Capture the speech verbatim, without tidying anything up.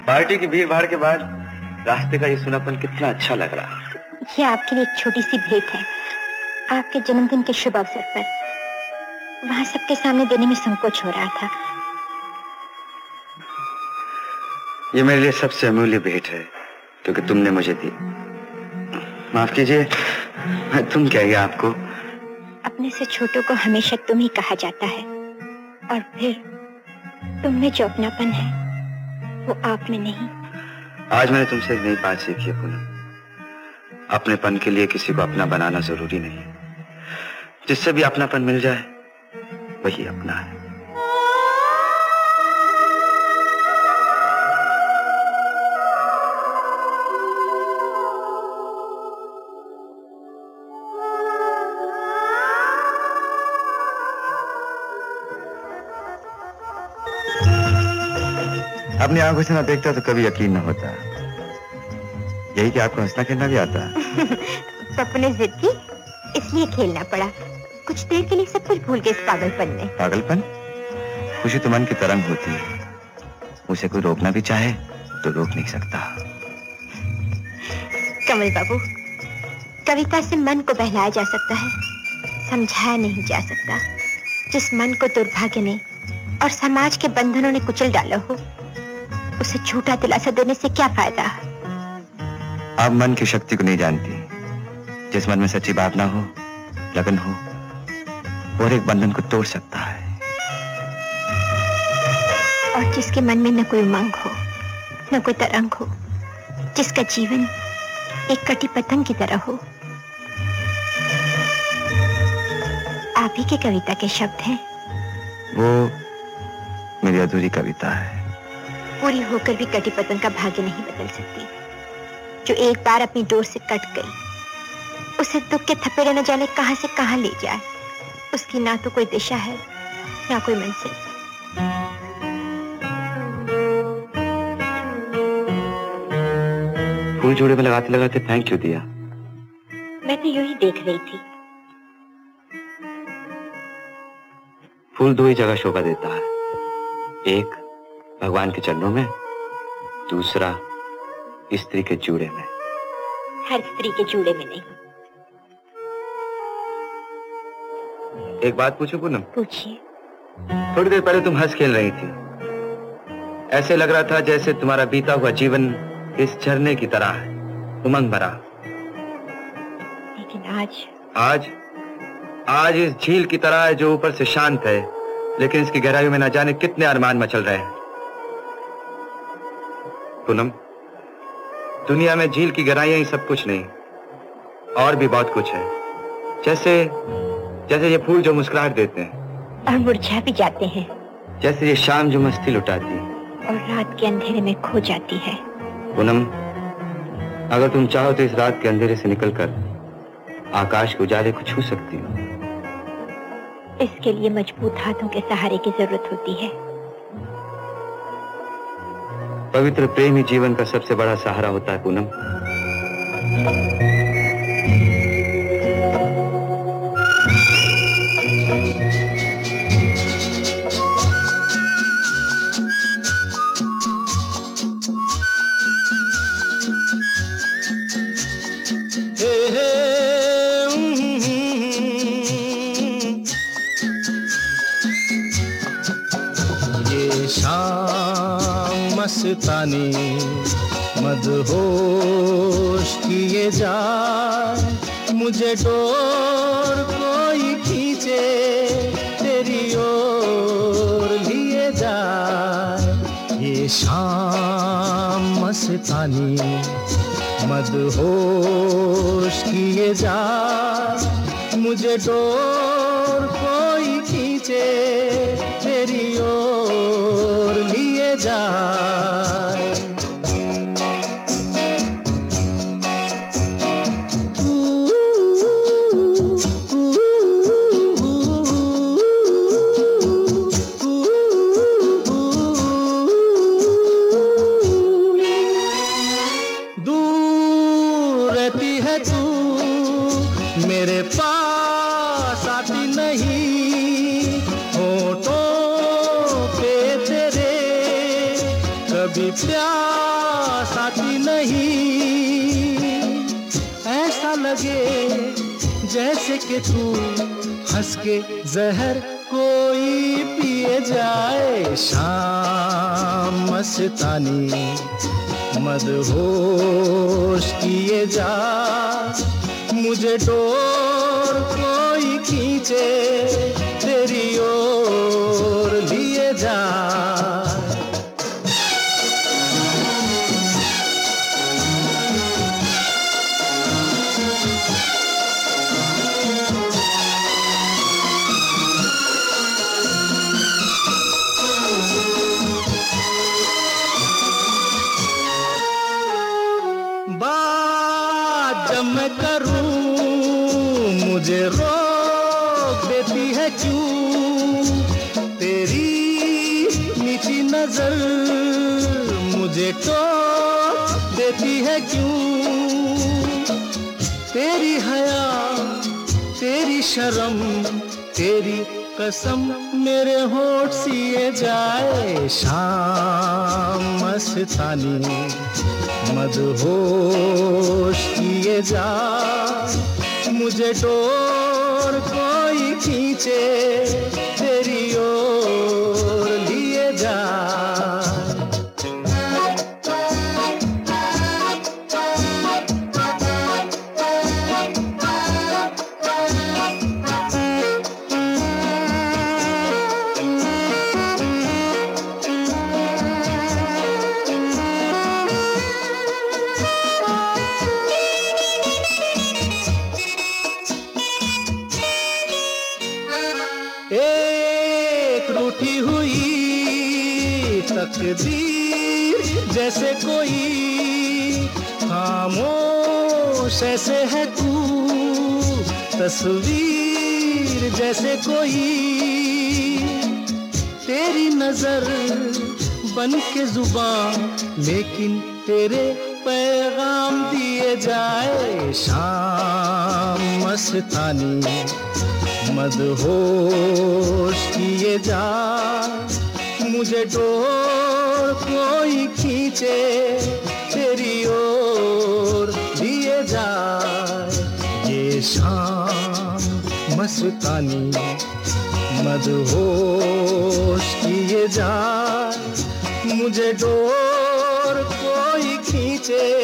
Party की भीड़ भाड़ के बाद रास्ते का ये सुनापन कितना अच्छा लग रहा। ये आपके लिए एक छोटी सी भेंट है, आपके जन्मदिन के शुभ अवसर पर। वहां सबके सामने देने में संकोच हो रहा था। ये मेरे लिए सबसे अमूल्य भेंट है क्योंकि तुमने मुझे दी। माफ कीजिए, मैं तुम क्या ही आपको। अपने से छोटों को हमेशा तुम ही कहा जाता है, और फिर तुम में जो अपनापन है वो आप में नहीं। आज मैंने तुमसे एक नई बात सीखी है पूनम। अपनेपन के लिए किसी को अपना बनाना जरूरी नहीं। जिससे भी अपनापन मिल जाए वही अपना है। अपनी आंखों से ना देखता तो कभी यकीन न होता। यही कि आपको हंसना खेलना भी आता है। सपने जिद की, इसलिए खेलना पड़ा। कुछ देर के लिए सब कुछ भूल गए इस पागलपन में। पागलपन? खुशी तो मन की तरंग होती है, उसे कोई रोकना भी चाहे तो रोक नहीं सकता। कमल बाबू, कविता से मन को बहलाया जा सकता है, समझाया नहीं जा सकता। जिस मन को दुर्भाग्य ने और समाज के बंधनों ने कुचल डाला हो, उसे झूठा दिलासा देने से क्या फायदा? आप मन की शक्ति को नहीं जानती। जिस मन में सच्ची भावना हो, लगन हो, और एक बंधन को तोड़ सकता है। और जिसके मन में न कोई उमंग हो, न कोई तरंग हो, जिसका जीवन एक कटी पतंग की तरह हो। आप ही की कविता के शब्द हैं। वो मेरी अधूरी कविता है। पूरी होकर भी कटी पतंग का भाग्य नहीं बदल सकती। जो एक बार अपनी डोर से कट गई, उसे दुख के थपेड़े न जाने कहां से कहां ले जाए। उसकी ना तो कोई दिशा है, ना कोई मंजिल। फूल जोड़े में लगाते लगाते फेंक क्यों दिया? मैं तो यूं ही देख रही थी। फूल दो ही जगह शोभा देता है, एक भगवान के चरणों में, दूसरा स्त्री के जूड़े में। हर स्त्री के जूड़े में नहीं। एक बात पूछूं पूनम? पूछिए। थोड़ी देर पहले तुम हंस खेल रही थी। ऐसे लग रहा था जैसे तुम्हारा बीता हुआ जीवन इस झरने की तरह है, उमंग भरा। लेकिन आज आज आज इस झील की तरह है जो ऊपर से शांत है, लेकिन इसकी गहराइयों में न जाने कितने अरमान मचल रहे हैं। पूनम, दुनिया में झील की गहराइयां ही सब कुछ नहीं, और भी बहुत कुछ है। जैसे जैसे ये फूल जो मुस्कुराहट देते हैं और मुरझा भी जाते हैं। जैसे ये शाम जो मस्ती लुटाती और रात के अंधेरे में खो जाती है। पूनम, अगर तुम चाहो तो इस रात के अंधेरे से निकलकर आकाश के उजाले को छू सकती हो। इसके लिए मजबूत हाथों के सहारे की जरूरत होती है। पवित्र प्रेम ही जीवन का सबसे बड़ा सहारा होता है पूनम। मस्तानी मदहोश किए जाए, मुझे डोर कोई खींचे तेरी ओर लिए जाए। ये शाम मस्तानी मदहोश किए जाए, मुझे डोर कोई खींचे तेरी ओर लिए जाए। दूर रहती है तू, मेरे पास आती नहीं। होठों पे तेरे कभी प्यार साथी नहीं, ऐसा लगे जैसे कि तू हंस के जहर कोई पिए जाए। शाम मस्तानी मदहोश किए जा, मुझे डोर कोई खींचे तेरी ओर लिए जा। बात जब मैं करूं मुझे रोक देती है क्यों, तेरी नीची नजर मुझे टोक देती है क्यों। तेरी हया तेरी शर्म तेरी कसम मेरे होठ सिए जाए। शाम मस्तानी मदहोश किए जा, मुझे डोर कोई खींचे तेरी ओर लिए जा। एक रूठी हुई तकदीर जैसे कोई, खामोश ऐसे है तू तस्वीर जैसे कोई। तेरी नजर बन के जुबान लेकिन तेरे पैगाम दिए जाए। शाम मस्तानी मदहोश किए जा, मुझे डोर कोई खींचे तेरी ओर लिए जा। ये शाम मस्तानी मदहोश किए जा, मुझे डोर कोई खींचे